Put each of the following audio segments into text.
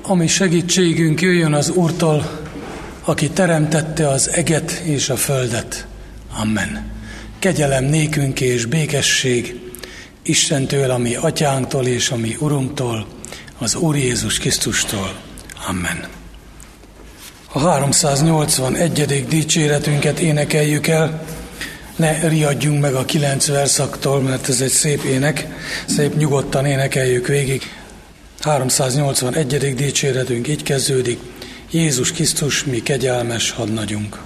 Ami segítségünk jöjjön az Úrtól, aki teremtette az eget és a földet. Amen. Kegyelem nékünk és békesség Istentől, a mi atyánktól és a mi Urunktól, az Úr Jézus Krisztustól. Amen. A 381. dicséretünket énekeljük el. Ne riadjunk meg a 9 verszaktól, mert ez egy szép ének, szép nyugodtan énekeljük végig. 381. dicséretünk így kezdődik: Jézus Krisztus, mi kegyelmes hadnagyunk.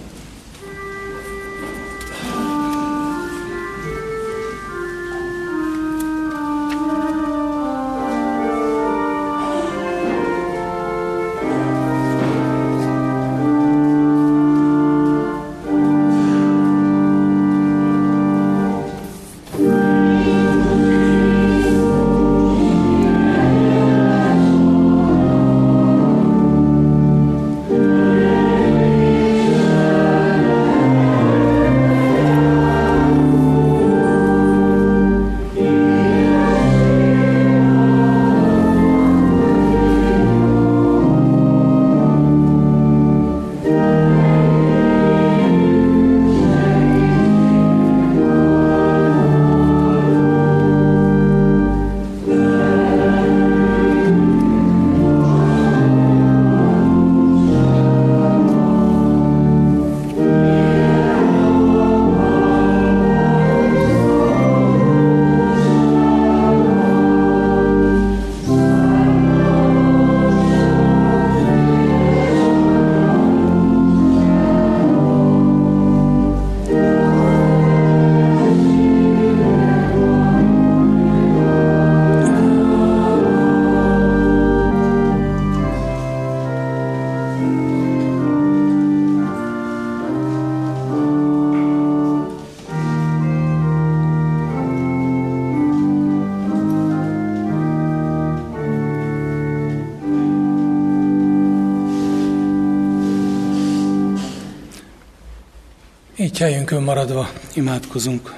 Így helyünkön maradva imádkozunk.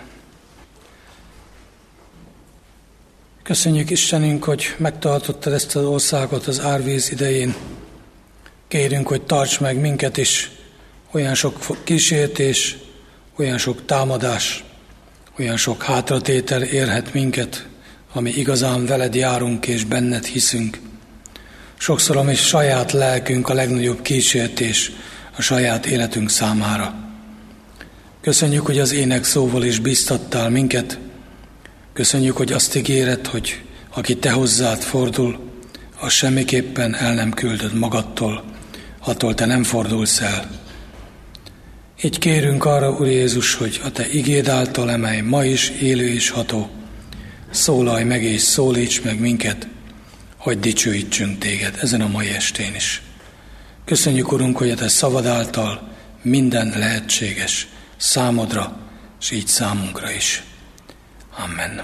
Köszönjük Istenünk, hogy megtartottad ezt az országot az árvíz idején. Kérünk, hogy tarts meg minket is, olyan sok kísértés, olyan sok támadás, olyan sok hátratétel érhet minket, ami igazán veled járunk és benned hiszünk. Sokszor a mi saját lelkünk a legnagyobb kísértés a saját életünk számára. Köszönjük, hogy az ének szóval is biztattál minket. Köszönjük, hogy azt ígéred, hogy aki te hozzád fordul, az semmiképpen el nem küldöd magadtól, attól te nem fordulsz el. Így kérünk arra, Úr Jézus, hogy a te igéd által, amely ma is élő és ható, szólalj meg és szólíts meg minket, hogy dicsőítsünk téged ezen a mai estén is. Köszönjük, Urunk, hogy a te szavad által minden lehetséges számodra, és így számunkra is. Amen.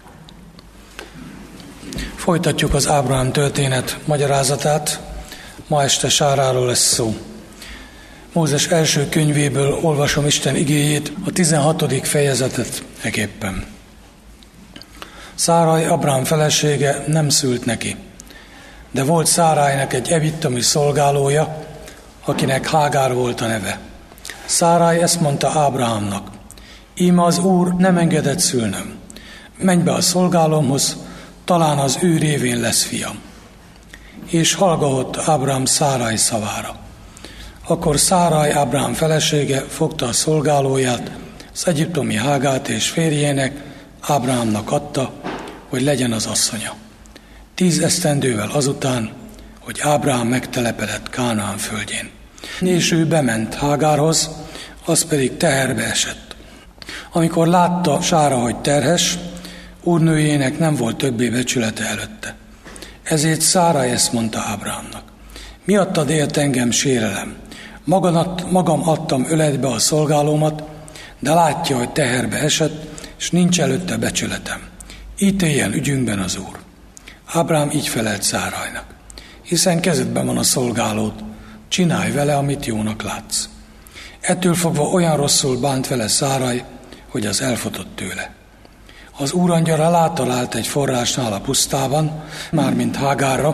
Folytatjuk az Ábrahám történet magyarázatát. Ma este Sáráról lesz szó. Mózes első könyvéből olvasom Isten igéjét, a 16. fejezetet eképpen. Száraj, Ábrahám felesége, nem szült neki, de volt Szárájnak egy egyiptomi szolgálója, akinek Hágár volt a neve. Száráj ezt mondta Ábrahámnak: íme az Úr nem engedett szülnöm. Menj be a szolgálomhoz, talán az ő révén lesz fiam. És hallgatott Ábrahám Száráj szavára. Akkor Száráj, Ábrahám felesége fogta a szolgálóját, az egyiptomi Hágát, és férjének, Ábrahámnak adta, hogy legyen az asszonya. 10 esztendővel azután, hogy Ábrahám megtelepedett Kánaán földjén. És ő bement Hágárhoz, az pedig teherbe esett. Amikor látta Sára, hogy terhes, úrnőjének nem volt többé becsülete előtte. Ezért Száráj ezt mondta Ábrahámnak: miattad ért engem sérelem. Magam adtam öletbe a szolgálómat, de látja, hogy teherbe esett, és nincs előtte becsületem. Ítéljen ügyünkben az Úr. Ábrahám így felelt Szárajnak: hiszen kezedben van a szolgálód, csinálj vele, amit jónak látsz. Ettől fogva olyan rosszul bánt vele Száraj, hogy az elfotott tőle. Az Úr angyala rátalált egy forrásnál a pusztában, mármint Hágárra,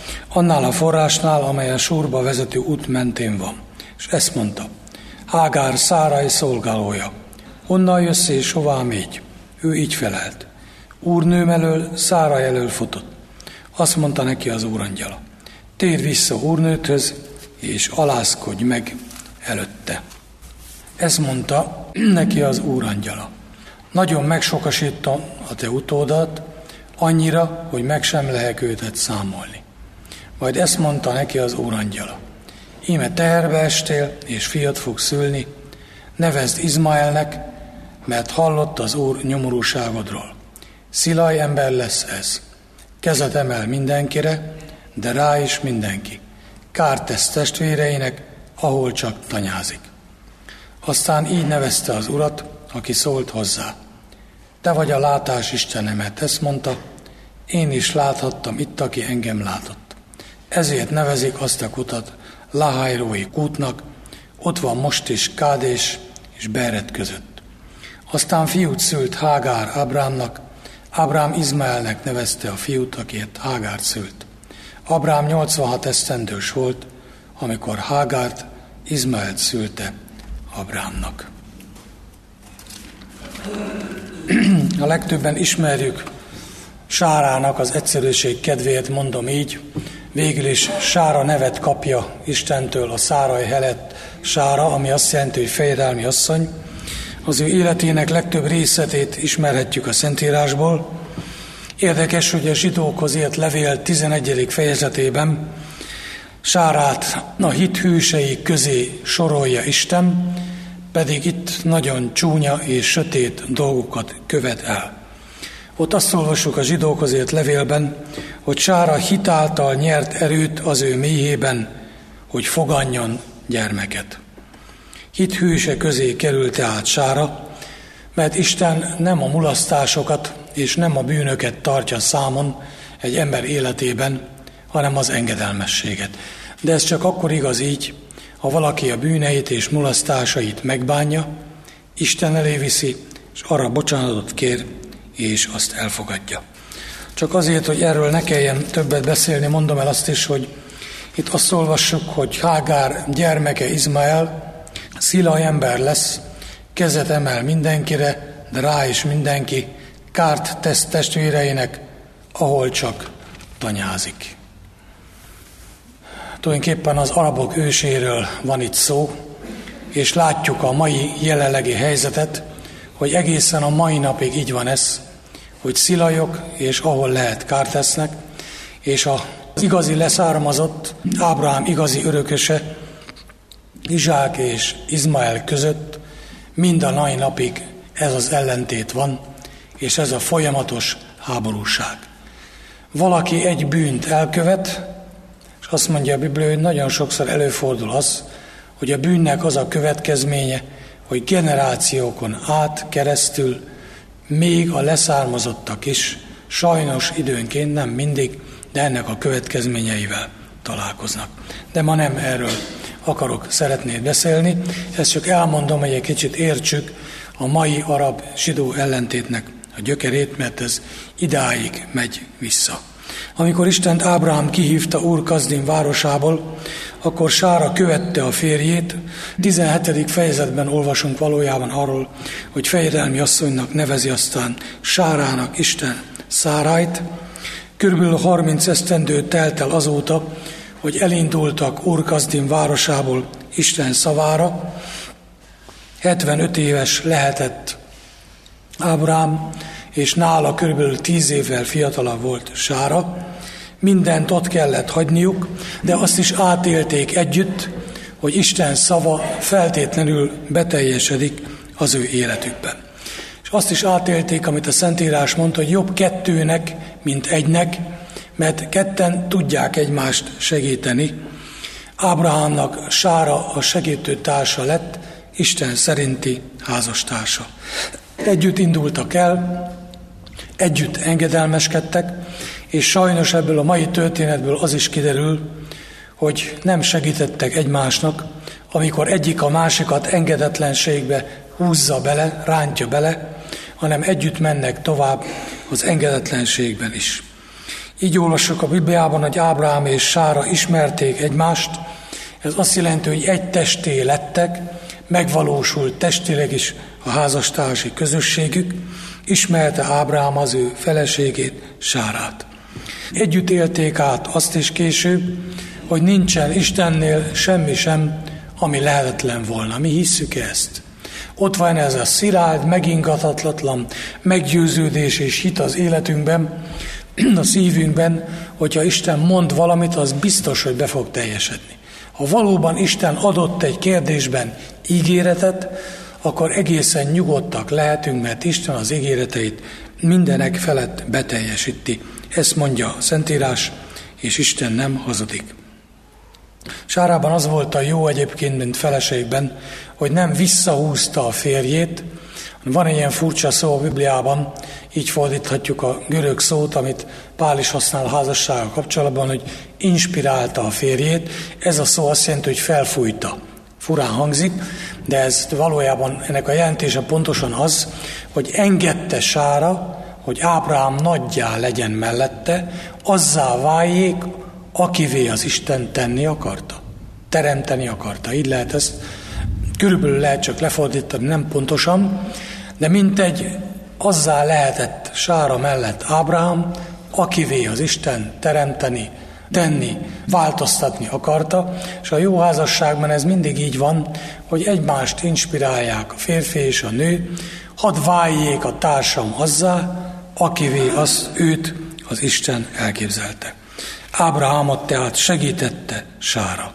annál a forrásnál, amely a Súrba vezető út mentén van. És ezt mondta: Hágár Szárai szolgálója, honnan jössz és hová mégy? Ő így felelt: Úrnőm elől, Szárai elől futott. Azt mondta neki az úrangyala: Térj vissza úrnődhöz, és alázkodj meg előtte. Ezt mondta neki az úrangyala: Nagyon megsokasítom a te utódat, annyira, hogy meg sem lehet őtet számolni. Majd ezt mondta neki az úrangyala: Íme teherbe estél, és fiat fog szülni, nevezd Izmaelnek, mert hallott az Úr nyomorúságodról. Szilaj ember lesz ez. Kezet emel mindenkire, de rá is mindenki. Kárt tesz testvéreinek, ahol csak tanyázik. Aztán így nevezte az Urat, aki szólt hozzá: Te vagy a látás Istenemet. Ezt mondta: Én is láthattam itt, aki engem látott. Ezért nevezik azt a kutat Lahajrói kútnak, ott van most is Kádés és Beret között. Aztán fiút szült Hágár Ábrámnak, Ábrám Izmaelnek nevezte a fiút, akiért Hágárt szült. Ábrám 86 esztendős volt, amikor Hágárt Izmaelt szülte Ábrámnak. A legtöbben ismerjük Sárának, az egyszerűség kedvéért mondom így, végül is Sára nevet kapja Istentől, a Szárai helyett Sára, ami azt jelenti, hogy fejedelmi asszony. Az ő életének legtöbb részletét ismerhetjük a Szentírásból. Érdekes, hogy a zsidókhoz írt levél 11. fejezetében Sárát a hit hűsei közé sorolja Isten, pedig itt nagyon csúnya és sötét dolgokat követ el. Ott azt olvassuk a zsidókhoz írt levélben, hogy Sára hit által nyert erőt az ő méhében, hogy foganjon gyermeket. Hit hűse közé került tehát Sára, mert Isten nem a mulasztásokat és nem a bűnöket tartja számon egy ember életében, hanem az engedelmességet. De ez csak akkor igaz így, ha valaki a bűneit és mulasztásait megbánja, Isten elé viszi, és arra bocsánatot kér, és azt elfogadja. Csak azért, hogy erről ne kelljen többet beszélni, mondom el azt is, hogy itt azt olvassuk, hogy Hágár gyermeke Izmael szilaj ember lesz, kezet emel mindenkire, de rá is mindenki, kárt tesz testvéreinek, ahol csak tanyázik. Tulajdonképpen az arabok őséről van itt szó, és látjuk a mai jelenlegi helyzetet, hogy egészen a mai napig így van ez, hogy szilajok, és ahol lehet kárt tesznek, és az igazi leszármazott, Ábrahám igazi örököse, Izsák és Izmael között mind a mai napig ez az ellentét van, és ez a folyamatos háborúság. Valaki egy bűnt elkövet, és azt mondja a Biblia, hogy nagyon sokszor előfordul az, hogy a bűnnek az a következménye, hogy generációkon át, keresztül még a leszármazottak is sajnos időnként, nem mindig, de ennek a következményeivel találkoznak. De ma nem erről szeretnék beszélni, ezt csak elmondom, hogy egy kicsit értsük a mai arab-zsidó ellentétnek a gyökerét, mert ez idáig megy vissza. Amikor Istent Ábrahám kihívta Úr Kazdin városából, akkor Sára követte a férjét. 17. fejezetben olvasunk valójában arról, hogy fejedelmi asszonynak nevezi aztán Sárának Isten Szárájt. Körülbelül 30 esztendő telt el azóta, hogy elindultak Úr Kazdin városából Isten szavára. 75 éves lehetett Ábrahám, és nála körülbelül 10 évvel fiatalabb volt Sára. Mindent ott kellett hagyniuk, de azt is átélték együtt, hogy Isten szava feltétlenül beteljesedik az ő életükben. És azt is átélték, amit a Szentírás mondta, hogy jobb kettőnek, mint egynek, mert ketten tudják egymást segíteni. Ábrahámnak Sára a segítő társa lett, Isten szerinti házastársa. Együtt indultak el, együtt engedelmeskedtek, és sajnos ebből a mai történetből az is kiderül, hogy nem segítettek egymásnak, amikor egyik a másikat engedetlenségbe húzza bele, rántja bele, hanem együtt mennek tovább az engedetlenségben is. Így olvassuk a Bibliában, hogy Ábrahám és Sára ismerték egymást. Ez azt jelenti, hogy egy testé lettek, megvalósult testileg is a házastársi közösségük, ismerte Ábrahám az ő feleségét, Sárát. Együtt élték át azt is később, hogy nincsen Istennél semmi sem, ami lehetetlen volna. Mi hisszük ezt. Ott van ez a szilárd, megingathatatlan meggyőződés és hit az életünkben, a szívünkben, hogyha Isten mond valamit, az biztos, hogy be fog teljesedni. Ha valóban Isten adott egy kérdésben ígéretet, akkor egészen nyugodtak lehetünk, mert Isten az ígéreteit mindenek felett beteljesíti. Ezt mondja a Szentírás, és Isten nem hazudik. Sárában az volt a jó egyébként, mint feleségben, hogy nem visszahúzta a férjét. Van egy ilyen furcsa szó a Bibliában, így fordíthatjuk a görög szót, amit Pál is használ a házassággal kapcsolatban, hogy inspirálta a férjét. Ez a szó azt jelenti, hogy felfújta. Furán hangzik, de ez valójában ennek a jelentése pontosan az, hogy engedte Sára, hogy Ábrahám nagyjá legyen mellette, azzá váljék, akivé az Isten tenni akarta. Teremteni akarta. Így lehet ezt, körülbelül lehet csak lefordítani, nem pontosan, de mintegy azzá lehetett Sára mellett Ábrahám, akivé az Isten teremteni, tenni, változtatni akarta, és a jó házasságban ez mindig így van, hogy egymást inspirálják a férfi és a nő, hadd váljék a társam azzá, akivé őt az Isten elképzelte. Ábrahámot tehát segítette Sára.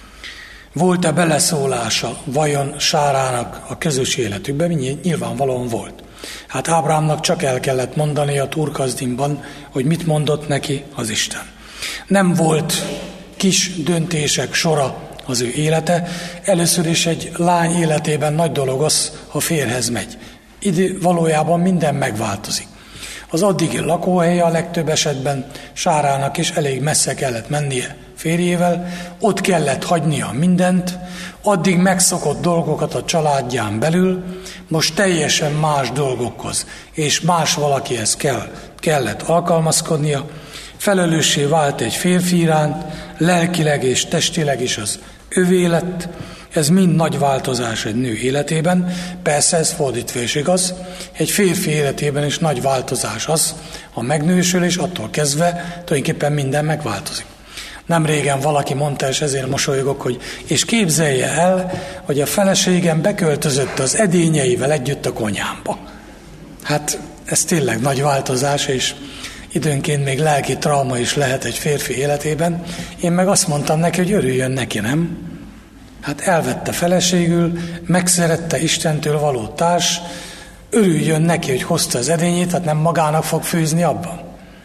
Volt-e beleszólása vajon Sárának a közös életükben? Nyilvánvalóan volt. Hát Ábrahámnak csak el kellett mondani a Túr-Kazdimban, hogy mit mondott neki az Isten. Nem volt kis döntések sora az ő élete. Először is egy lány életében nagy dolog az, ha férjhez megy. Idő valójában minden megváltozik. Az addigi lakóhelye a legtöbb esetben Sárának is elég messze kellett mennie férjével, ott kellett hagynia mindent, addig megszokott dolgokat a családján belül, most teljesen más dolgokhoz és más valakihez kellett alkalmazkodnia, felelőssé vált egy férfi iránt, lelkileg és testileg is az övé lett. Ez mind nagy változás egy nő életében, persze ez fordítva is igaz, egy férfi életében is nagy változás az, ha megnősül, és attól kezdve tulajdonképpen minden megváltozik. Nem régen valaki mondta, és ezért mosolygok, hogy és képzelje el, hogy a feleségem beköltözött az edényeivel együtt a konyhámba. Hát ez tényleg nagy változás, és időnként még lelki trauma is lehet egy férfi életében. Én meg azt mondtam neki, hogy örüljön neki, nem? Hát elvette feleségül, megszerette Istentől való társ, örüljön neki, hogy hozta az edényét, hát nem magának fog főzni abban.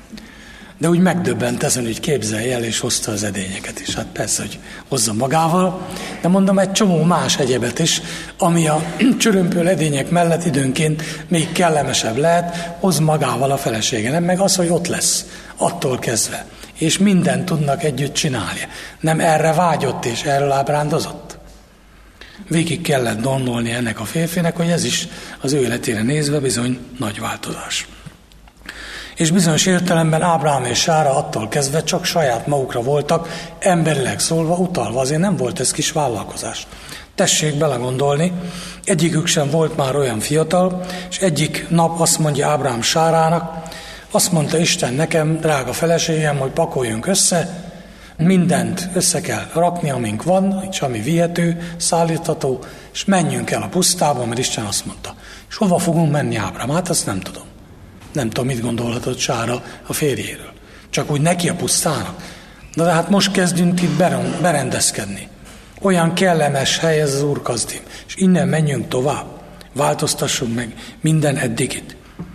De úgy megdöbbent ezen, hogy képzelje el, és hozta az edényeket is. Hát persze, hogy hozza magával, de mondom egy csomó más egyebet is, ami a csörömpöl edények mellett időnként még kellemesebb lehet, hoz magával a felesége. Nem meg az, hogy ott lesz, attól kezdve. És mindent tudnak együtt csinálni. Nem erre vágyott és erről ábrándozott? Végig kellett gondolni ennek a férfinek, hogy ez is az ő életére nézve bizony nagy változás. És bizonyos értelemben Ábrahám és Sára attól kezdve csak saját magukra voltak, emberileg szólva utalva, azért nem volt ez kis vállalkozás. Tessék belegondolni, egyikük sem volt már olyan fiatal, és egyik nap azt mondja Ábrahám Sárának, azt mondta Isten nekem, drága feleségem, hogy pakoljunk össze, mindent össze kell rakni, amink van, és ami vihető, szállítható, és menjünk el a pusztába, mert Isten azt mondta. És hova fogunk menni, Ábrahám? Hát azt nem tudom. Nem tudom, mit gondolhatott Sára a férjéről. Csak úgy neki a pusztának. De hát most kezdünk itt berendezkedni. Olyan kellemes hely ez az Úr-Kazdim, és innen menjünk tovább. Változtassunk meg minden eddigit.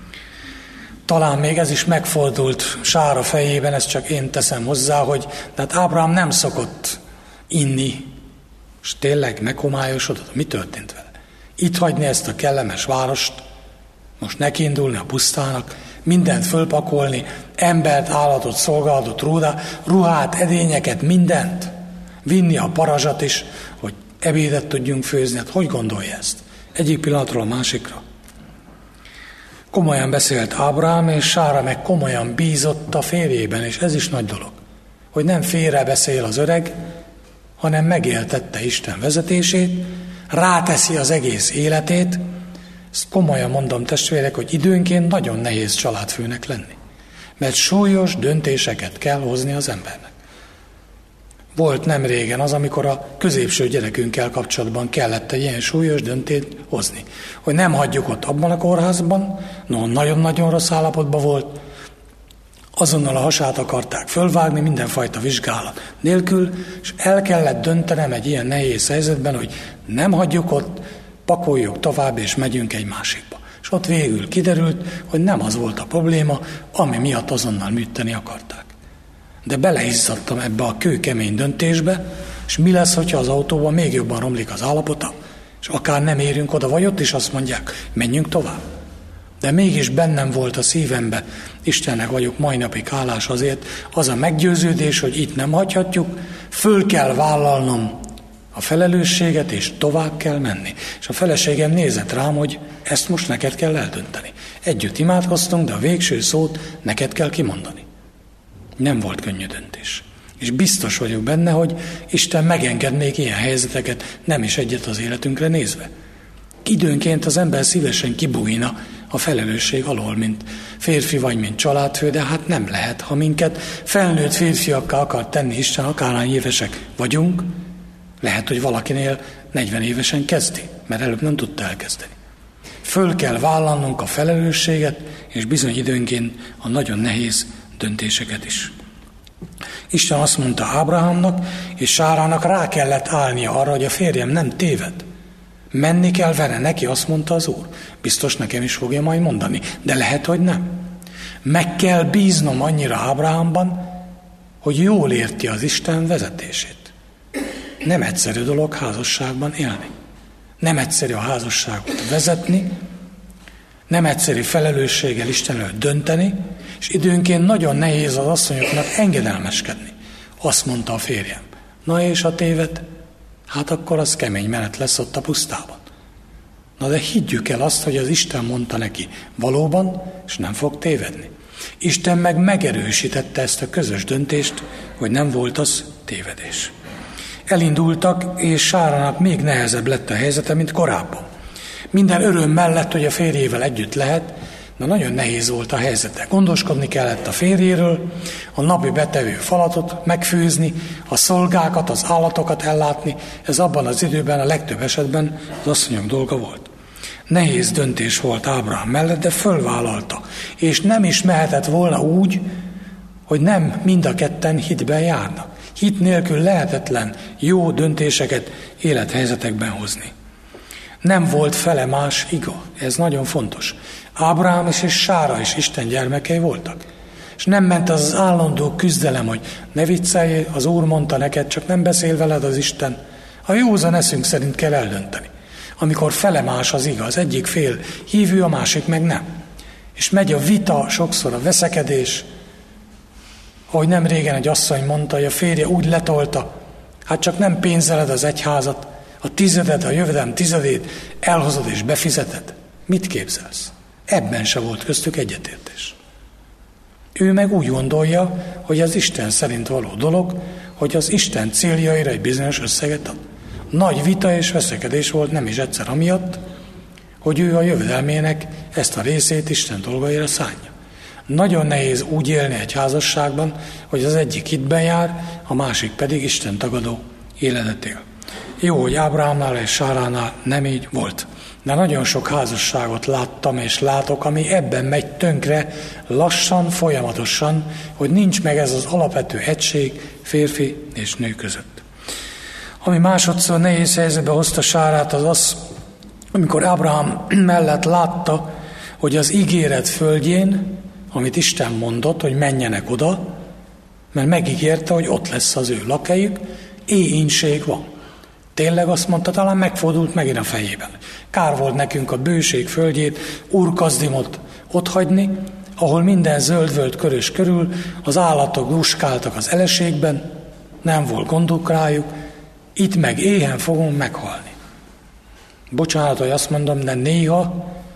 Talán még ez is megfordult Sára fejében, ezt csak én teszem hozzá, hogy de hát Ábrahám nem szokott inni, és tényleg meghomályosodott. Mi történt vele? Itt hagyni ezt a kellemes várost, most nekiindulni a pusztának, mindent fölpakolni, embert, állatot, szolgálatot, ruhát, edényeket, mindent. Vinni a parazsat is, hogy ebédet tudjunk főzni. Hát hogy gondolja ezt? Egyik pillanatról a másikra. Komolyan beszélt Ábrahám, és Sára meg komolyan bízott a férjében, és ez is nagy dolog, hogy nem félre beszél az öreg, hanem megéltette Isten vezetését, ráteszi az egész életét. Ezt komolyan mondom, testvérek, hogy időnként nagyon nehéz családfőnek lenni, mert súlyos döntéseket kell hozni az embernek. Volt nem régen az, amikor a középső gyerekünkkel kapcsolatban kellett egy ilyen súlyos döntést hozni, hogy nem hagyjuk ott abban a kórházban, nagyon-nagyon rossz állapotban volt, azonnal a hasát akarták fölvágni mindenfajta vizsgálat nélkül, és el kellett döntenem egy ilyen nehéz helyzetben, hogy nem hagyjuk ott, pakoljuk tovább, és megyünk egy másikba. És ott végül kiderült, hogy nem az volt a probléma, ami miatt azonnal műteni akarták. De beleizzadtam ebbe a kőkemény döntésbe, és mi lesz, hogyha az autóban még jobban romlik az állapota, és akár nem érünk oda, vagy ott is azt mondják, menjünk tovább. De mégis bennem volt a szívembe, Istennek vagyok mai napig hálás azért, az a meggyőződés, hogy itt nem hagyhatjuk, föl kell vállalnom a felelősséget, és tovább kell menni. És a feleségem nézett rám, hogy ezt most neked kell eldönteni. Együtt imádkoztunk, de a végső szót neked kell kimondani. Nem volt könnyű döntés. És biztos vagyok benne, hogy Isten megenged még ilyen helyzeteket, nem is egyet az életünkre nézve. Időnként az ember szívesen kibújna a felelősség alól, mint férfi vagy mint családfő, de hát nem lehet, ha minket felnőtt férfiakká akar tenni Isten, akárhány évesek vagyunk, lehet, hogy valakinél 40 évesen kezdi, mert előbb nem tudta elkezdeni. Föl kell vállalnunk a felelősséget, és bizony időnként a nagyon nehéz döntéseket is. Isten azt mondta Ábrahámnak, és Sárának rá kellett állnia arra, hogy a férjem nem téved. Menni kell vele, neki azt mondta az Úr. Biztos nekem is fogja majd mondani, de lehet, hogy nem. Meg kell bíznom annyira Ábrahámban, hogy jól érti az Isten vezetését. Nem egyszerű dolog házasságban élni. Nem egyszerű a házasságot vezetni, nem egyszerű felelősséggel Isten előtt dönteni, és időnként nagyon nehéz az asszonyoknak engedelmeskedni. Azt mondta a férjem, na és a téved? Hát akkor az kemény menet lesz ott a pusztában. Na de higgyük el azt, hogy az Isten mondta neki valóban, és nem fog tévedni. Isten meg megerősítette ezt a közös döntést, hogy nem volt az tévedés. Elindultak, és Sárának még nehezebb lett a helyzete, mint korábban. Minden öröm mellett, hogy a férjével együtt lehet, de nagyon nehéz volt a helyzete. Gondoskodni kellett a férjéről, a napi betevő falatot megfőzni, a szolgákat, az állatokat ellátni, ez abban az időben a legtöbb esetben az asszonyok dolga volt. Nehéz döntés volt Ábrahám mellett, de fölvállalta, és nem is mehetett volna úgy, hogy nem mind a ketten hitben járnak. Hit nélkül lehetetlen jó döntéseket élethelyzetekben hozni. Nem volt fele más iga, ez nagyon fontos. Ábrahám és Sára is Isten gyermekei voltak. És nem ment az állandó küzdelem, hogy ne viccelj, az Úr mondta neked, csak nem beszél veled az Isten. A józan eszünk szerint kell eldönteni. Amikor fele más az iga, az egyik fél hívő, a másik meg nem. És megy a vita, sokszor a veszekedés. Ahogy nem régen egy asszony mondta, hogy a férje úgy letolta, hát csak nem pénzeled az egyházat, a tizedet, a jövedelem tizedét elhozod és befizeted. Mit képzelsz? Ebben se volt köztük egyetértés. Ő meg úgy gondolja, hogy az Isten szerint való dolog, hogy az Isten céljaira egy bizonyos összeget ad. Nagy vita és veszekedés volt nem is egyszer amiatt, hogy ő a jövedelmének ezt a részét Isten dolgaira szánja. Nagyon nehéz úgy élni egy házasságban, hogy az egyik hitben jár, a másik pedig Isten tagadó életet él. Jó, hogy Ábrahámnál és Sáránál nem így volt. De nagyon sok házasságot láttam és látok, ami ebben megy tönkre, lassan, folyamatosan, hogy nincs meg ez az alapvető egység férfi és nő között. Ami másodszor nehéz helyzetbe hozta Sárát, az, amikor Ábrahám mellett látta, hogy az ígéret földjén, amit Isten mondott, hogy menjenek oda, mert megígérte, hogy ott lesz az ő lakhelyük, éhínség van. Tényleg azt mondta, talán megfordult megint a fejében. Kár volt nekünk a bőség földjét, Úr-Kazdimot otthagyni, ahol minden zöld-völd körös körül, az állatok luskáltak az eleségben, nem volt gonduk rájuk, itt meg éhen fogunk meghalni. Bocsánat, hogy azt mondom, de néha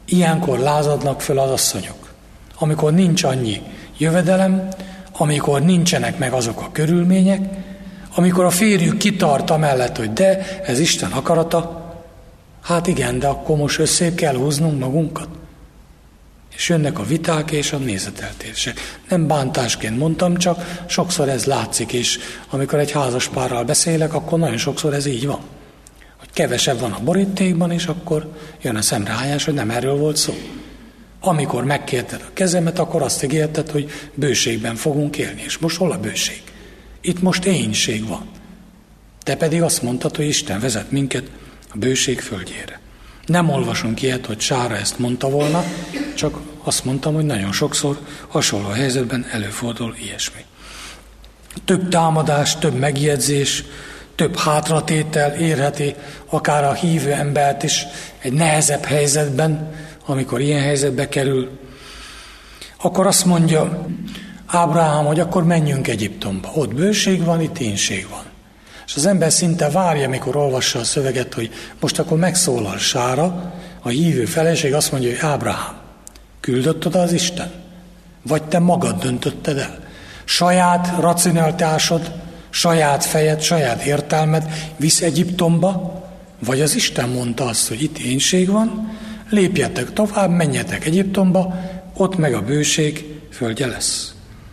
Ilyenkor lázadnak föl az asszonyok. Amikor nincs annyi jövedelem, amikor nincsenek meg azok a körülmények, amikor a férjük kitart amellett, hogy de, ez Isten akarata, hát igen, de akkor most összébb kell húznunk magunkat. És jönnek a viták és a nézeteltérések. Nem bántásként mondtam, csak sokszor ez látszik, és amikor egy házas párral beszélek, akkor nagyon sokszor ez így van. Hogy kevesebb van a borítékban, és akkor jön a szemrehányás, hogy nem erről volt szó. Amikor megkérted a kezemet, akkor azt ígérted, hogy bőségben fogunk élni. És most hol a bőség? Itt most éhínség van. Te pedig azt mondtad, hogy Isten vezet minket a bőség földjére. Nem olvasunk ilyet, hogy Sára ezt mondta volna, csak azt mondtam, hogy nagyon sokszor hasonló helyzetben előfordul ilyesmi. Több támadás, több megjegyzés, több hátratétel érheti akár a hívő embert is egy nehezebb helyzetben, amikor ilyen helyzetbe kerül. Akkor azt mondja Ábrahám, hogy akkor menjünk Egyiptomba. Ott bőség van, itt éhínség van. És az ember szinte várja, amikor olvassa a szöveget, hogy most akkor megszólal Sára, a hívő feleség azt mondja, hogy Ábrahám, küldött oda az Isten? Vagy te magad döntötted el? Saját racionalitásod, saját fejed, saját értelmed visz Egyiptomba? Vagy az Isten mondta azt, hogy itt éhínség van, lépjetek tovább, menjetek Egyiptomba, ott meg a bőség földje lesz.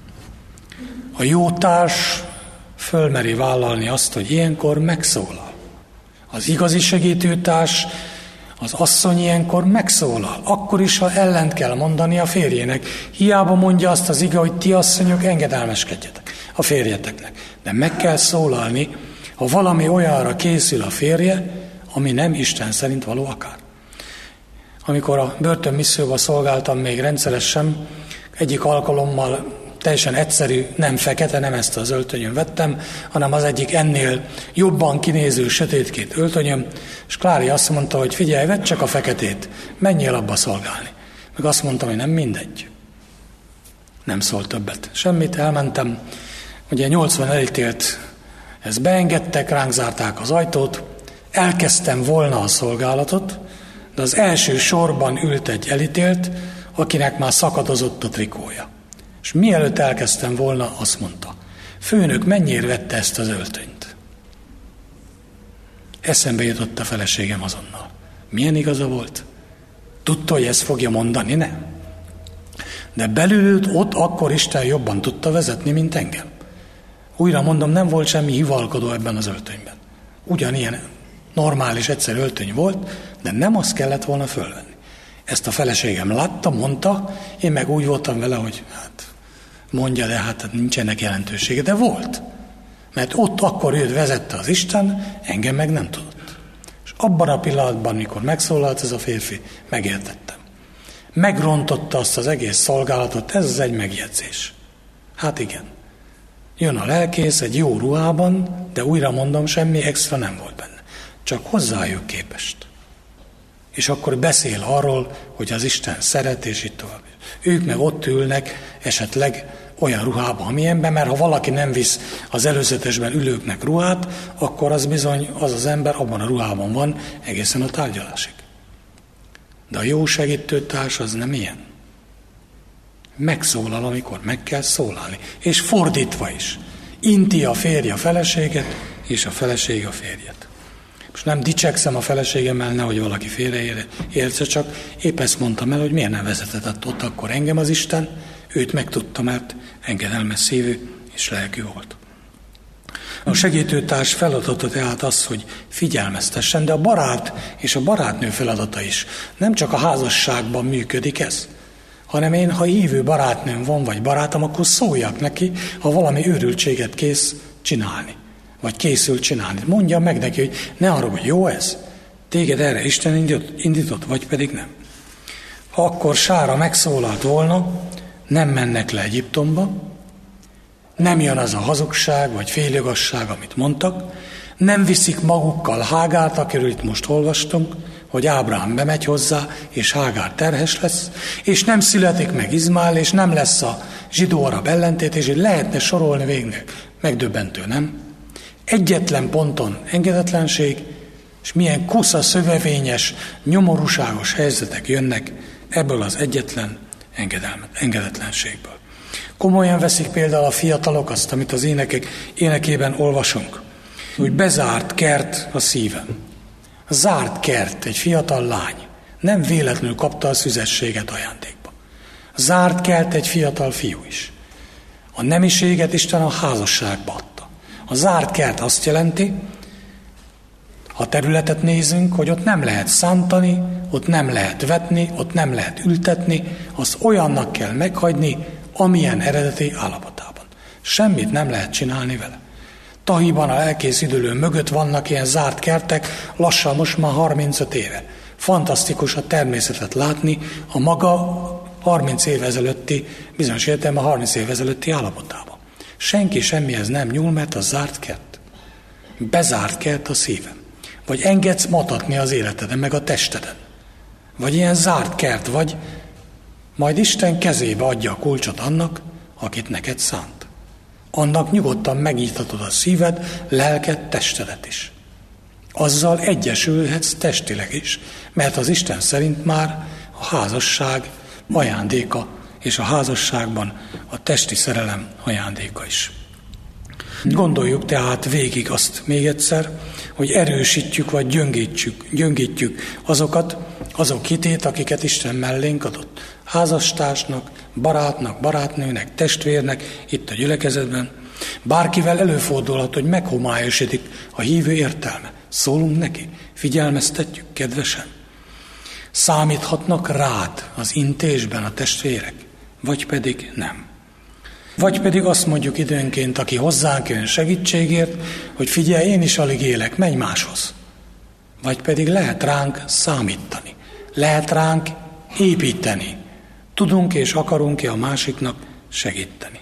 A jó társ fölmeri vállalni azt, hogy ilyenkor megszólal. Az igazi segítőtárs, az asszony ilyenkor megszólal. Akkor is, ha ellent kell mondani a férjének. Hiába mondja azt az ige, hogy ti asszonyok engedelmeskedjetek a férjeteknek. De meg kell szólalni, ha valami olyanra készül a férje, ami nem Isten szerint való akár. Amikor a börtönmisszióban szolgáltam még rendszeresen, egyik alkalommal teljesen egyszerű, nem fekete, nem ezt az öltönyöm vettem, hanem az egyik ennél jobban kinéző sötétkét öltönyöm, és Klári azt mondta, hogy figyelj, vedd csak a feketét, menjél abba szolgálni. Meg azt mondtam, hogy nem mindegy. Nem szólt többet. Semmit, elmentem. Ugye 80 elítélt, ezt beengedtek, ránk zárták az ajtót, elkezdtem volna a szolgálatot, de az első sorban ült egy elítélt, akinek már szakadozott a trikója. És mielőtt elkezdtem volna, azt mondta, főnök, mennyire vette ezt az öltönyt? Eszembe jutott a feleségem azonnal. Milyen igaza volt? Tudta, hogy ezt fogja mondani? Nem. De belül ott akkor Isten jobban tudta vezetni, mint engem. Újra mondom, nem volt semmi hivalkodó ebben az öltönyben. Ugyanilyen normális, egyszerű öltöny volt, de nem azt kellett volna fölvenni. Ezt a feleségem látta, mondta, én meg úgy voltam vele, hogy hát mondja, de hát nincsenek jelentősége, de volt. Mert ott akkor őt vezette az Isten, engem meg nem tudott. És abban a pillanatban, mikor megszólalt ez a férfi, megértettem. Megrontotta azt az egész szolgálatot, ez az egy megjegyzés. Hát igen. Jön a lelkész egy jó ruhában, de újra mondom, semmi extra nem volt benne. Csak hozzájuk képest. És akkor beszél arról, hogy az Isten szeret, és itt tovább. Ők meg ott ülnek esetleg olyan ruhában, amilyenben, mert ha valaki nem visz az előzetesben ülőknek ruhát, akkor az bizony az ember abban a ruhában van egészen a tárgyalásig. De a jó segítőtárs az nem ilyen. Megszólal, amikor meg kell szólalni. És fordítva is. Inti a férje a feleséget, és a feleség a férjet. Most nem dicsekszem a feleségemmel, nehogy valaki félreértse, csak épp ezt mondtam el, hogy miért nem vezetett ott akkor engem az Isten, őt megtudta, mert engedelmes szívű és lelkű volt. A segítőtárs feladata tehát az, hogy figyelmeztessen, de a barát és a barátnő feladata is. Nem csak a házasságban működik ez, hanem én, ha hívő barátnőm van, vagy barátom, akkor szóljak neki, ha valami őrültséget kész csinálni, vagy készül csinálni. Mondja meg neki, hogy ne arra, hogy jó ez, téged erre Isten indított, vagy pedig nem. Ha akkor Sára megszólalt volna, nem mennek le Egyiptomba, nem jön az a hazugság, vagy féligasság, amit mondtak, nem viszik magukkal Hágárt, akiről itt most olvastunk, hogy Ábrahám bemegy hozzá, és Hágár terhes lesz, és nem születik meg Izmael, és nem lesz a zsidó-arab ellentét, és lehetne sorolni végig. Megdöbbentő, nem? Egyetlen ponton engedetlenség, És milyen kusza, szövevényes, nyomorúságos helyzetek jönnek ebből az egyetlen engedetlenségből. Komolyan veszik például a fiatalok azt, amit az énekében olvasunk, hogy bezárt kert a szívem. A zárt kert, egy fiatal lány nem véletlenül kapta a szüzességet ajándékba. A zárt kert egy fiatal fiú is. A nemiséget Isten a házasságba adta. A zárt kert azt jelenti, ha területet nézünk, hogy ott nem lehet szántani, ott nem lehet vetni, ott nem lehet ültetni, azt olyannak kell meghagyni, amilyen eredeti állapotában. Semmit nem lehet csinálni vele. Tahiban a elkészülő mögött vannak ilyen zárt kertek, lassan most már 35 éve. Fantasztikus a természetet látni, a maga 30 év ezelőtti, bizonyos értelemben 30 év ezelőtti állapotában. Senki semmihez nem nyúl, mert az zárt kert. Bezárt kert a szívem. Vagy engedsz matatni az életeden, meg a testeden. Vagy ilyen zárt kert vagy, majd Isten kezébe adja a kulcsot annak, akit neked szánt. Annak nyugodtan megnyithatod a szíved, lelked, testedet is. Azzal egyesülhetsz testileg is, mert az Isten szerint már a házasság ajándéka, és a házasságban a testi szerelem ajándéka is. Gondoljuk tehát végig azt még egyszer, hogy erősítjük vagy gyöngítjük azok hitét, akiket Isten mellénk adott. Házastársnak, barátnak, barátnőnek, testvérnek, itt a gyülekezetben. Bárkivel előfordulhat, hogy meghomályosodik a hívő értelme. Szólunk neki, figyelmeztetjük kedvesen. Számíthatnak rád az intésben a testvérek, vagy pedig nem. Vagy pedig azt mondjuk időnként, aki hozzánk jön segítségért, hogy figyelj, én is alig élek, menj máshoz. Vagy pedig lehet ránk számítani, lehet ránk építeni. Tudunk és akarunk-e a másiknak segíteni.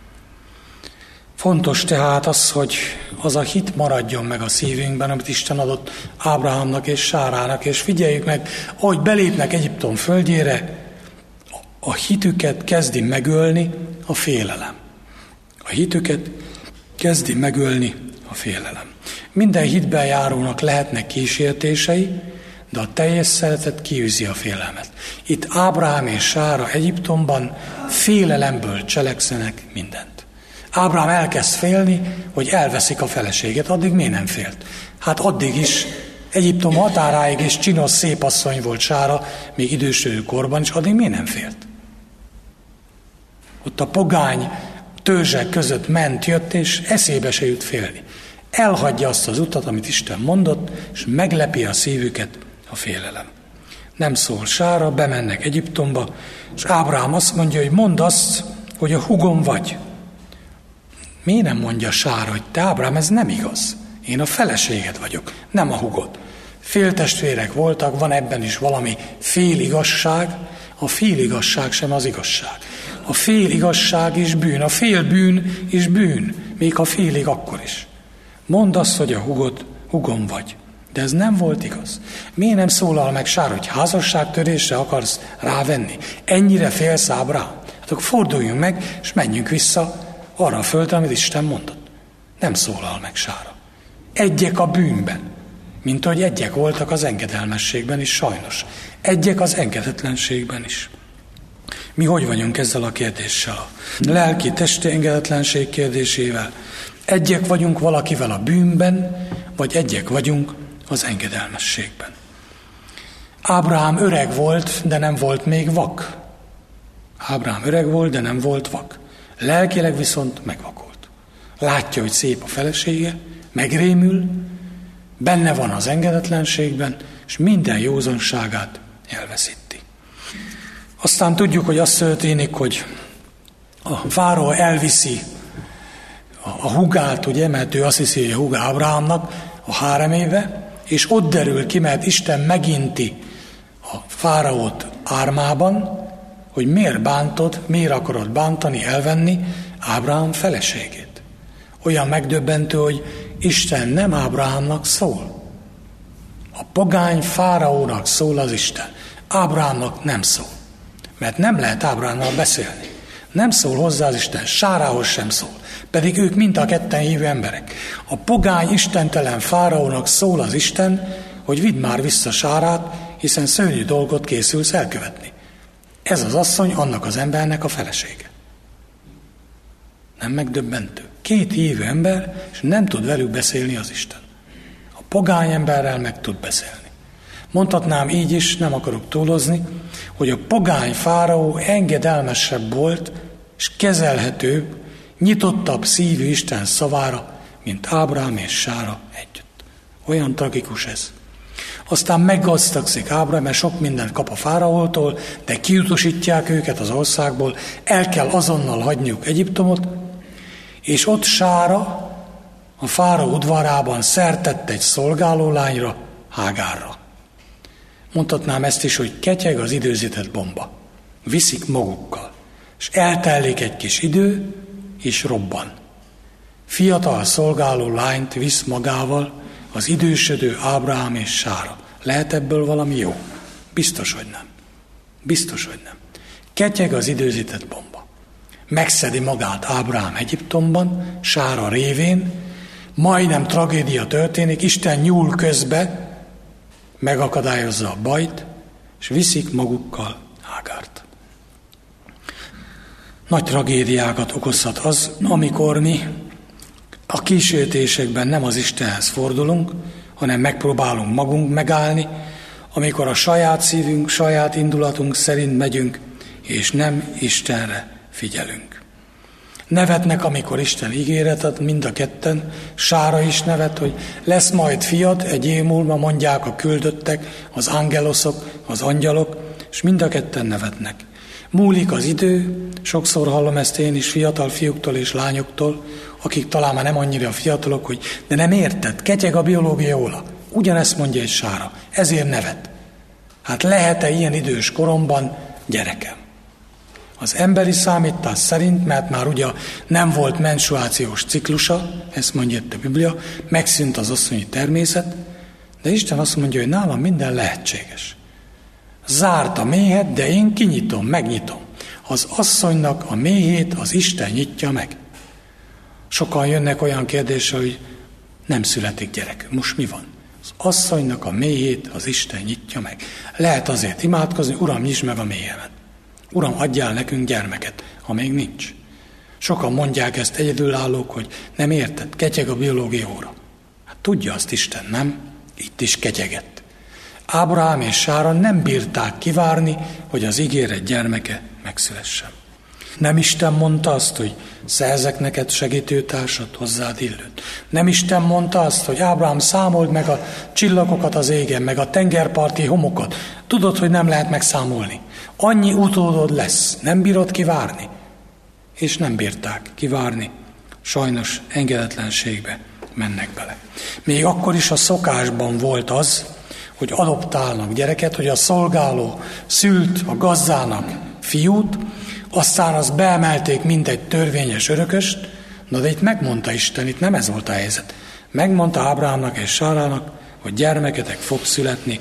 Fontos tehát az, hogy az a hit maradjon meg a szívünkben, amit Isten adott Ábrahámnak és Sárának, és figyeljük meg, ahogy belépnek Egyiptom földjére, a hitüket kezdi megölni a félelem. A hitüket kezdi megölni a félelem. Minden hitben járónak lehetnek kísértései, de a teljes szeretet kiűzi a félelmet. Itt Ábrahám és Sára Egyiptomban félelemből cselekszenek mindent. Ábrahám elkezd félni, hogy elveszik a feleséget. Addig miért nem félt? Hát addig is, Egyiptom határáig is csinos szép asszony volt Sára, még idősödő korban, és addig miért nem félt? Ott a pogány törzsek között jött, és eszébe se jut félni. Elhagyja azt az utat, amit Isten mondott, és meglepi a szívüket a félelem. Nem szól Sára, bemennek Egyiptomba, és Ábrahám azt mondja, hogy mondd azt, hogy a húgom vagy. Miért nem mondja Sára, hogy te Ábrahám, ez nem igaz. Én a feleséged vagyok, nem a húgod. Féltestvérek voltak, van ebben is valami féligazság, a féligazság sem az igazság. A féligazság is bűn, a félbűn is bűn, még ha félig akkor is. Mondd azt, hogy a húgom vagy. De ez nem volt igaz. Miért nem szólal meg Sára, hogy házasságtörésre akarsz rávenni? Ennyire félsz Ábrahám? Hát akkor forduljunk meg, és menjünk vissza arra a földre, amit Isten mondott. Nem szólal meg Sára. Egyek a bűnben, mint ahogy egyek voltak az engedelmességben is sajnos. Egyek az engedetlenségben is. Mi hogy vagyunk ezzel a kérdéssel? A lelki, testi engedetlenség kérdésével. Egyek vagyunk valakivel a bűnben, vagy egyek vagyunk az engedelmességben. Ábrahám öreg volt, de nem volt még vak. Ábrahám öreg volt, de nem volt vak. Lelkileg viszont megvakult. Látja, hogy szép a felesége, megrémül, benne van az engedetlenségben, és minden józanságát elveszíti. Aztán tudjuk, hogy az történik, hogy a fáraó elviszi a húgát, ugye, mert ő azt hiszi, hogy a húga Ábrahámnak a háremébe, és ott derül ki, mert Isten meginti a fáraót ármában, hogy miért bántod, miért akarod bántani, elvenni Ábrahám feleségét. Olyan megdöbbentő, hogy Isten nem Ábrahámnak szól. A pogány fáraónak szól az Isten. Ábrahámnak nem szól. Mert nem lehet Ábrahámmal beszélni. Nem szól hozzá az Isten, Sárához sem szól. Pedig ők mind a ketten hívő emberek. A pogány istentelen fáraónak szól az Isten, hogy vidd már vissza Sárát, hiszen szörnyű dolgot készülsz elkövetni. Ez az asszony annak az embernek a felesége. Nem megdöbbentő? 2 hívő ember, és nem tud velük beszélni az Isten. A pogány emberrel meg tud beszélni. Mondhatnám így is, nem akarok túlozni, hogy a pogány fáraó engedelmesebb volt, és kezelhetőbb, nyitottabb szívű Isten szavára, mint Ábrám és Sára együtt. Olyan tragikus ez. Aztán meggazdagszik Ábrám, mert sok mindent kap a fáraótól, de kiutasítják őket az országból, el kell azonnal hagyniuk Egyiptomot, és ott Sára a fáraó udvarában szertett egy szolgálólányra, Hágárra. Mondhatnám ezt is, hogy ketyeg az időzített bomba. Viszik magukkal, és eltelik egy kis idő, és robban. Fiatal szolgáló lányt visz magával az idősödő Ábrám és Sára. Lehet ebből valami jó? Biztos, hogy nem. Biztos, hogy nem. Ketyeg az időzített bomba. Megszedi magát Ábrám Egyiptomban, Sára révén, majdnem tragédia történik, Isten nyúl közbe, megakadályozza a bajt, és viszik magukkal Hágárt. Nagy tragédiákat okozhat az, amikor mi a kísértésekben nem az Istenhez fordulunk, hanem megpróbálunk magunk megállni, amikor a saját szívünk, saját indulatunk szerint megyünk, és nem Istenre figyelünk. Nevetnek, amikor Isten ígéretet, mind a ketten, Sára is nevet, hogy lesz majd fiad, egy év múlva mondják a küldöttek, az angeloszok, az angyalok, és mind a ketten nevetnek. Múlik az idő, sokszor hallom ezt én is fiatal fiúktól és lányoktól, akik talán már nem annyira fiatalok, hogy de nem érted, ketyeg a biológia óra. Ugyanezt mondja egy Sára, ezért nevet. Hát lehet-e ilyen idős koromban gyerekem? Az emberi számítás szerint, mert már ugye nem volt menstruációs ciklusa, ezt mondja a Biblia, megszűnt az asszonyi természet, de Isten azt mondja, hogy nálam minden lehetséges. Zárt a méhet, de én kinyitom, megnyitom. Az asszonynak a méhét az Isten nyitja meg. Sokan jönnek olyan kérdéssel, hogy nem születik gyerek. Most mi van? Az asszonynak a méhét az Isten nyitja meg. Lehet azért imádkozni, Uram, nyisd meg a méhemet. Uram, adjál nekünk gyermeket, ha még nincs. Sokan mondják ezt egyedülállók, hogy nem érted, ketyeg a biológia óra. Hát tudja azt Isten, nem? Itt is ketyegett. Ábrám és Sára nem bírták kivárni, hogy az ígéret gyermeke megszülessen. Nem Isten mondta azt, hogy szerzek neked segítőtársat, hozzád illőt. Nem Isten mondta azt, hogy Ábrám, számold meg a csillagokat az égen, meg a tengerparti homokat. Tudod, hogy nem lehet megszámolni. Annyi utódod lesz, nem bírod kivárni. És nem bírták kivárni. Sajnos engedetlenségbe mennek bele. Még akkor is a szokásban volt az, hogy adoptálnak gyereket, hogy a szolgáló szült a gazdának fiút, aztán azt beemelték mindegy törvényes örököst, de itt megmondta Isten, itt nem ez volt a helyzet. Megmondta Ábrámnak és Sárának, hogy gyermeketek fog születni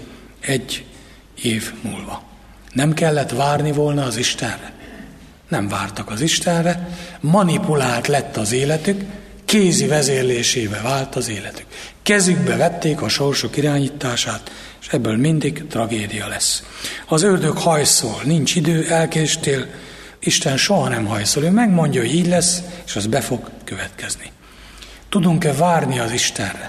1 év múlva. Nem kellett várni volna az Istenre. Nem vártak az Istenre, manipulált lett az életük, kézi vezérlésébe vált az életük. Kezükbe vették a sorsok irányítását, és ebből mindig tragédia lesz. Az ördög hajszol, nincs idő, elkéstél, Isten soha nem hajszol, ő megmondja, hogy így lesz, és az be fog következni. Tudunk-e várni az Istenre?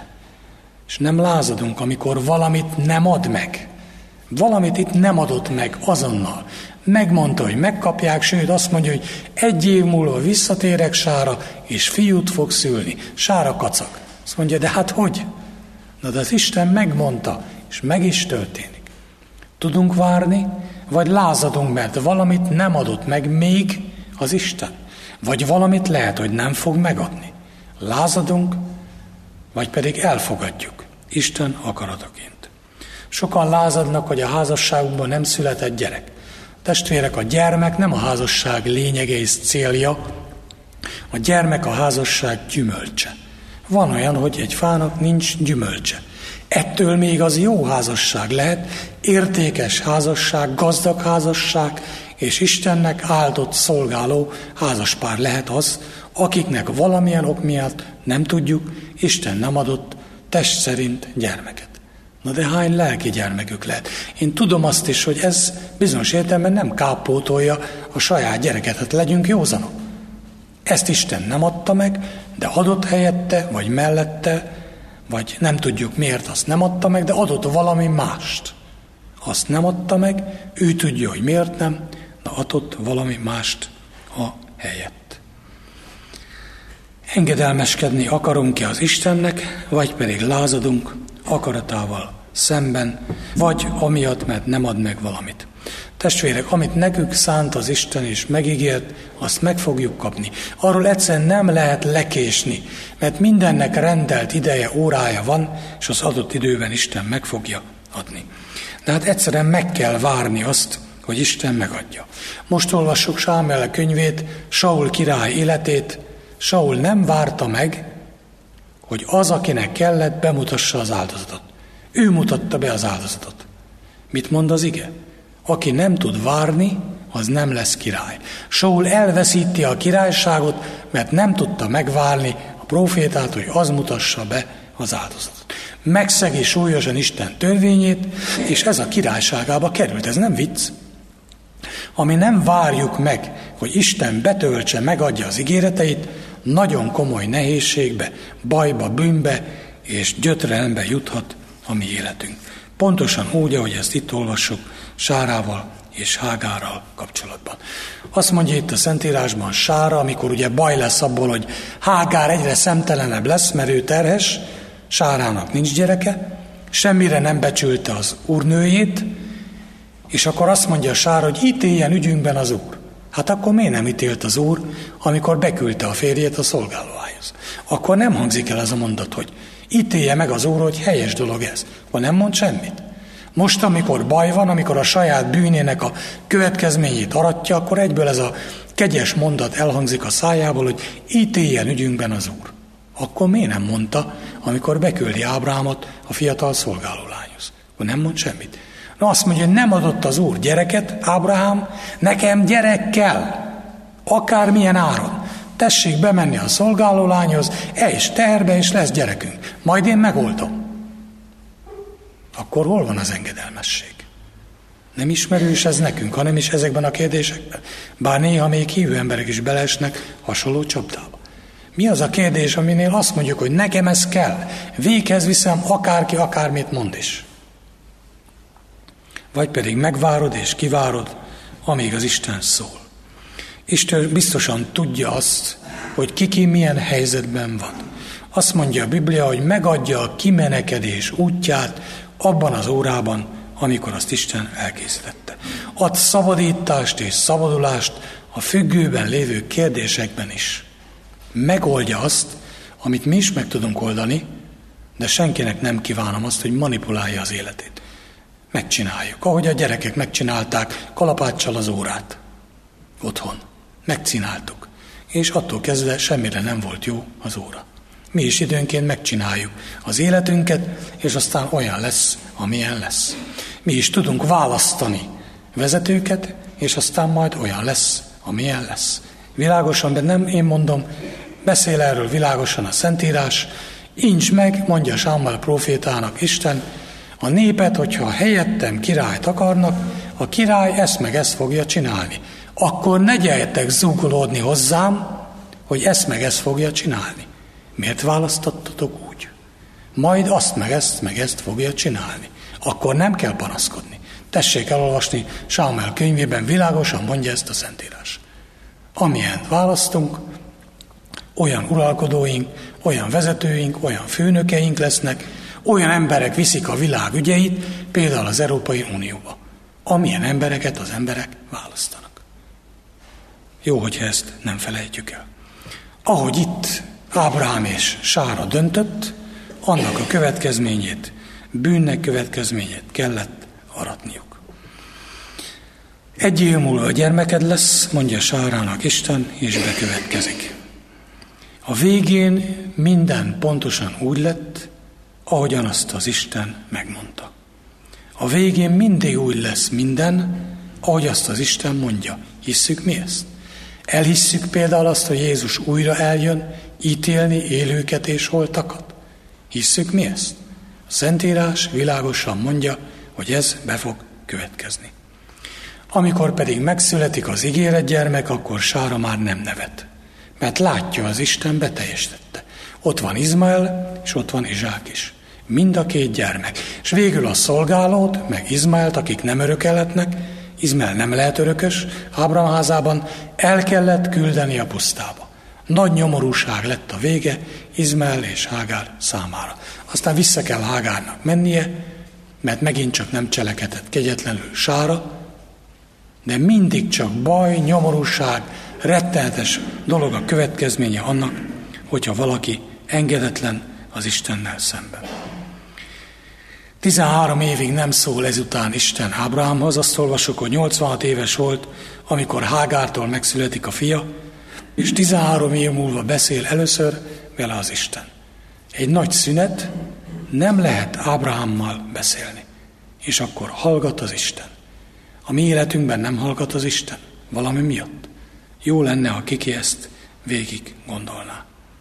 És nem lázadunk, amikor valamit nem ad meg. Valamit itt nem adott meg azonnal. Megmondta, hogy megkapják, sőt azt mondja, hogy 1 év múlva visszatérek Sára, és fiút fog szülni. Sára kacag. Azt mondja, de hát hogy? Na, de az Isten megmondta, és meg is történik. Tudunk várni, vagy lázadunk, mert valamit nem adott meg még az Isten. Vagy valamit lehet, hogy nem fog megadni. Lázadunk, vagy pedig elfogadjuk Isten akarataként. Sokan lázadnak, hogy a házasságukban nem született gyerek. Testvérek, a gyermek nem a házasság lényege és célja, a gyermek a házasság gyümölcse. Van olyan, hogy egy fának nincs gyümölcse. Ettől még az jó házasság lehet, értékes házasság, gazdag házasság, és Istennek áldott szolgáló házaspár lehet az, akiknek valamilyen ok miatt nem tudjuk, Isten nem adott test szerint gyermeket. Na de hány lelki gyermekük lehet? Én tudom azt is, hogy ez bizonyos értelemben nem kárpótolja a saját gyereket, hát legyünk józanok. Ezt Isten nem adta meg, de adott helyette, vagy mellette, vagy nem tudjuk miért azt nem adta meg, de adott valami mást. Azt nem adta meg, ő tudja, hogy miért nem, de adott valami mást a helyett. Engedelmeskedni akarunk-e az Istennek, vagy pedig lázadunk akaratával szemben, vagy amiatt, mert nem ad meg valamit. Testvérek, amit nekünk szánt az Isten és megígért, azt meg fogjuk kapni. Arról egyszerűen nem lehet lekésni, mert mindennek rendelt ideje, órája van, és az adott időben Isten meg fogja adni. De hát egyszerűen meg kell várni azt, hogy Isten megadja. Most olvassuk Sámuel könyvét, Saul király életét. Saul nem várta meg, hogy az, akinek kellett, bemutassa az áldozatot. Ő mutatta be az áldozatot. Mit mond az ige? Aki nem tud várni, az nem lesz király. Saul elveszíti a királyságot, mert nem tudta megvárni a prófétát, hogy az mutassa be az áldozatot. Megszegi súlyosan Isten törvényét, és ez a királyságába került. Ez nem vicc. Ami nem várjuk meg, hogy Isten betöltse, megadja az ígéreteit, nagyon komoly nehézségbe, bajba, bűnbe és gyötrelembe juthat a mi életünk. Pontosan úgy, ahogy ezt itt olvassuk Sárával és Hágárral kapcsolatban. Azt mondja itt a Szentírásban Sára, amikor ugye baj lesz abból, hogy Hágár egyre szemtelenebb lesz, mert ő terhes, Sárának nincs gyereke, semmire nem becsülte az úrnőjét, és akkor azt mondja Sára, hogy ítéljen ügyünkben az Úr. Hát akkor miért nem ítélt az Úr, amikor beküldte a férjét a szolgálóához? Akkor nem hangzik el ez a mondat, hogy ítélje meg az Úr, hogy helyes dolog ez. Akkor nem mond semmit. Most, amikor baj van, amikor a saját bűnének a következményét aratja, akkor egyből ez a kegyes mondat elhangzik a szájából, hogy ítéljen ügyünkben az Úr. Akkor miért nem mondta, amikor beküldi Ábrahámot a fiatal szolgálólányhoz? Akkor nem mond semmit. Na azt mondja, hogy nem adott az Úr gyereket, Ábrahám, nekem gyerek kell, akármilyen áron. Tessék bemenni a szolgálólányhoz, és teherbe, és lesz gyerekünk. Majd én megoldom. Akkor hol van az engedelmesség? Nem ismerős ez nekünk, hanem is ezekben a kérdésekben. Bár néha még hívő emberek is beleesnek hasonló csapdába. Mi az a kérdés, aminél azt mondjuk, hogy nekem ez kell, véghez viszem akárki, akármit mond is. Vagy pedig megvárod és kivárod, amíg az Isten szól. Isten biztosan tudja azt, hogy ki milyen helyzetben van. Azt mondja a Biblia, hogy megadja a kimenekedés útját abban az órában, amikor azt Isten elkészítette. Ad szabadítást és szabadulást a függőben lévő kérdésekben is. Megoldja azt, amit mi is meg tudunk oldani, de senkinek nem kívánom azt, hogy manipulálja az életét. Megcsináljuk, ahogy a gyerekek megcsinálták kalapáccsal az órát. Otthon. Megcsináltuk. És attól kezdve semmire nem volt jó az óra. Mi is időnként megcsináljuk az életünket, és aztán olyan lesz, amilyen lesz. Mi is tudunk választani vezetőket, és aztán majd olyan lesz, amilyen lesz. Világosan, de nem én mondom, beszél erről világosan a Szentírás. Incs meg, mondja Sámuel prófétának Isten, a népet, hogyha helyettem királyt akarnak, a király ezt meg ezt fogja csinálni. Akkor ne gyertek zúgolódni hozzám, hogy ezt meg ezt fogja csinálni. Miért választottatok úgy? Majd azt meg ezt fogja csinálni. Akkor nem kell panaszkodni. Tessék elolvasni, Sámuel könyvében világosan mondja ezt a Szentírás. Amilyen választunk, olyan uralkodóink, olyan vezetőink, olyan főnökeink lesznek, olyan emberek viszik a világ ügyeit, például az Európai Unióba. Amilyen embereket az emberek választanak. Jó, hogyha ezt nem felejtjük el. Ahogy itt Ábrahám és Sára döntött, annak a következményét, bűnnek következményét kellett aratniuk. Egy év múlva gyermeked lesz, mondja Sárának Isten, és bekövetkezik. A végén minden pontosan úgy lett, ahogyan azt az Isten megmondta. A végén mindig úgy lesz minden, ahogy azt az Isten mondja. Hisszük mi ezt? Elhisszük például azt, hogy Jézus újra eljön ítélni élőket és holtakat? Hisszük mi ezt? A Szentírás világosan mondja, hogy ez be fog következni. Amikor pedig megszületik az ígéret gyermek, akkor Sára már nem nevet, mert látja, az Isten beteljesítette. Ott van Izmael, és ott van Izsák is. Mind a két gyermek. És végül a szolgálót, meg Izmaelt, akik nem örökelhetnek, Izmael nem lehet örökös, Ábrahám házában el kellett küldeni a pusztába. Nagy nyomorúság lett a vége Izmael és Hágár számára. Aztán vissza kell Hágárnak mennie, mert megint csak nem cselekedett kegyetlenül Sára, de mindig csak baj, nyomorúság, rettenetes dolog a következménye annak, hogyha valaki engedetlen az Istennel szemben. 13 évig nem szól ezután Isten Ábrahámhoz, azt olvasok, hogy 86 éves volt, amikor Hágártól megszületik a fia, és 13 év múlva beszél először vele az Isten. Egy nagy szünet, nem lehet Ábrahámmal beszélni, és akkor hallgat az Isten. A mi életünkben nem hallgat az Isten valami miatt. Jó lenne, ha kiki ezt végig gondolná.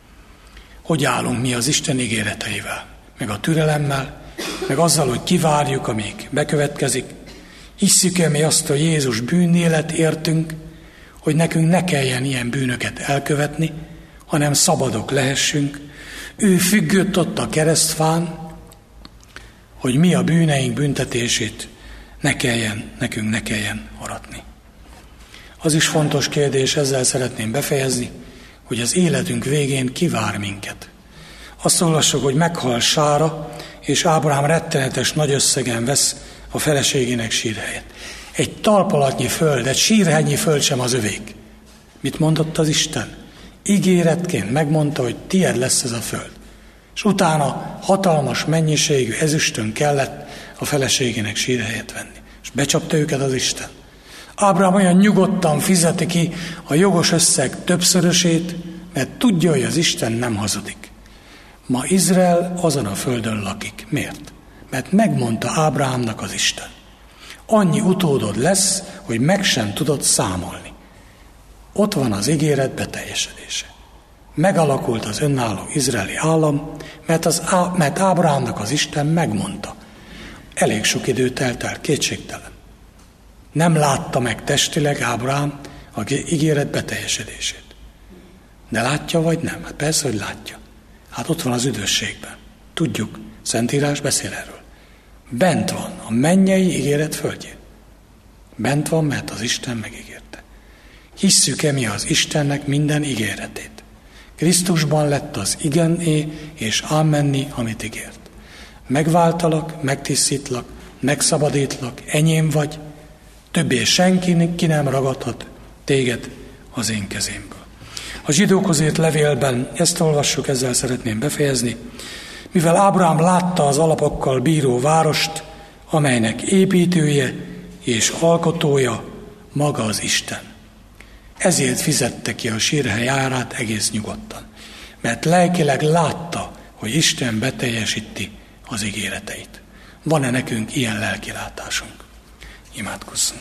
Hogy állunk mi az Isten ígéreteivel, meg a türelemmel, meg azzal, hogy kivárjuk, amíg bekövetkezik. Hisszük-e mi azt, hogy Jézus bűnélet értünk, hogy nekünk ne kelljen ilyen bűnöket elkövetni, hanem szabadok lehessünk. Ő függött ott a keresztfán, hogy mi a bűneink büntetését nekünk ne kelljen aratni. Az is fontos kérdés, ezzel szeretném befejezni, hogy az életünk végén kivár minket. Azt olvassuk, hogy meghal Sára, és Ábrahám rettenetes nagy összegen vesz a feleségének sírhelyet. Egy talpalatnyi föld, egy sírhegynyi föld sem az övék. Mit mondott az Isten? Ígéretként megmondta, hogy tied lesz ez a föld. És utána hatalmas mennyiségű ezüstön kellett a feleségének sírhelyet venni. És becsapta őket az Isten. Ábrahám olyan nyugodtan fizeti ki a jogos összeg többszörösét, mert tudja, hogy az Isten nem hazudik. Ma Izrael azon a földön lakik. Miért? Mert megmondta Ábrahámnak az Isten. Annyi utódod lesz, hogy meg sem tudod számolni. Ott van az ígéret beteljesedése. Megalakult az önálló izraeli állam, mert Ábrahámnak az Isten megmondta. Elég sok idő telt el, kétségtelen. Nem látta meg testileg Ábrahám az ígéret beteljesedését. De látja vagy nem? Hát persze, hogy látja. Hát ott van az üdvösségben. Tudjuk, Szentírás beszél erről. Bent van a mennyei ígéret földjén. Bent van, mert az Isten megígérte. Hisszük-e mi az Istennek minden ígéretét? Krisztusban lett az igené és ámenni, amit ígért. Megváltalak, megtisztítlak, megszabadítlak, enyém vagy, többé senki ki nem ragadhat téged az én kezémből. A zsidókhoz írt levélben ezt olvassuk, ezzel szeretném befejezni. Mivel Ábrahám látta az alapokkal bíró várost, amelynek építője és alkotója maga az Isten. Ezért fizette ki a sírhely árát egész nyugodtan, mert lelkileg látta, hogy Isten beteljesíti az ígéreteit. Van-e nekünk ilyen lelkilátásunk? Imádkozzunk.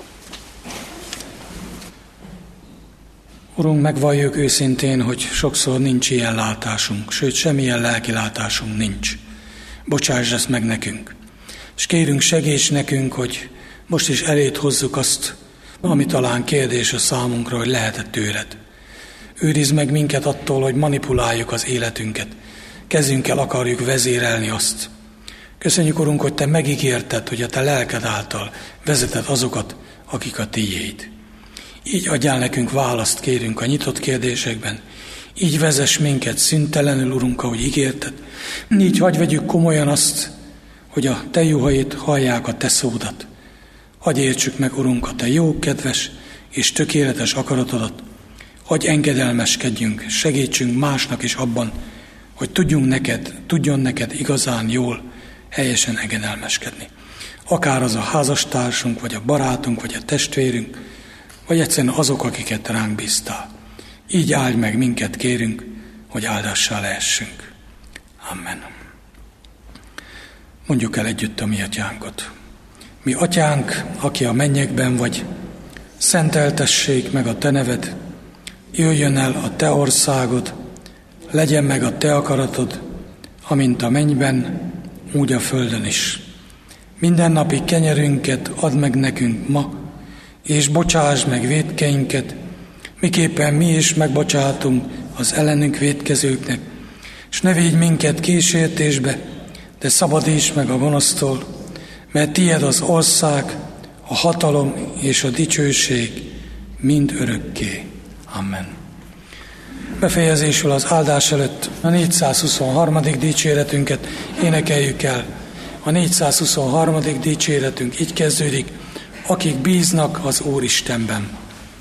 Urunk, megvalljuk őszintén, hogy sokszor nincs ilyen látásunk, sőt, semmilyen lelkilátásunk nincs. Bocsáss ezt meg nekünk. És kérünk, segíts nekünk, hogy most is eléd hozzuk azt, ami talán kérdés a számunkra, hogy lehet-e tőled. Őrizd meg minket attól, hogy manipuláljuk az életünket. Kezünkkel akarjuk vezérelni azt. Köszönjük, Urunk, hogy Te megígérted, hogy a Te lelked által vezeted azokat, akik a Tiéd. Így adjál nekünk választ, kérünk a nyitott kérdésekben. Így vezess minket szüntelenül, Urunk, ahogy ígérted. Így hagyj vegyük komolyan azt, hogy a Te juhait hallják a Te szódat. Hadd értsük meg, Urunk, a Te jó, kedves és tökéletes akaratodat. Hadd engedelmeskedjünk, segítsünk másnak is abban, hogy tudjon neked igazán jól, helyesen engedelmeskedni. Akár az a házastársunk, vagy a barátunk, vagy a testvérünk, vagy egyszerűen azok, akiket ránk bíztál. Így áldj meg minket, kérünk, hogy áldássá lehessünk. Amen. Mondjuk el együtt a mi atyánkot. Mi atyánk, aki a mennyekben vagy, szenteltessék meg a Te neved, jöjjön el a Te országod, legyen meg a Te akaratod, amint a mennyben, úgy a földön is. Mindennapi kenyerünket add meg nekünk ma, és bocsásd meg vétkeinket, miképpen mi is megbocsátunk az ellenünk vétkezőknek, és ne védj minket kísértésbe, de szabadíts meg a gonosztól, mert tied az ország, a hatalom és a dicsőség mind örökké. Amen. Befejezésül az áldás előtt a 423. dicséretünket énekeljük el. A 423. dicséretünk így kezdődik: akik bíznak az Úristenben.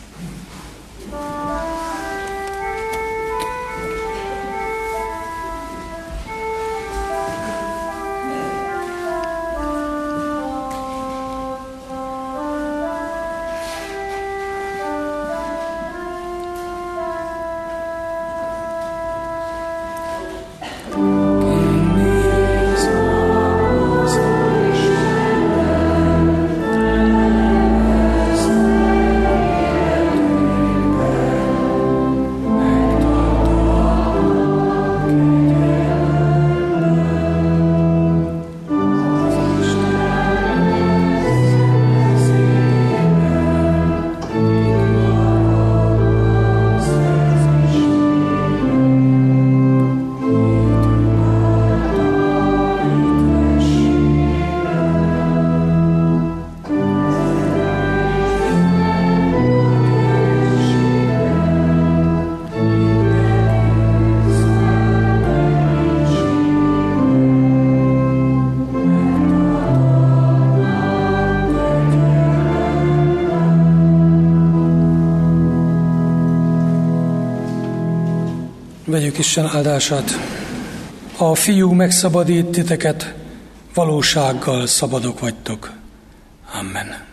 Vegyük Isten áldását. A Fiú megszabadít titeket, valósággal szabadok vagytok. Amen.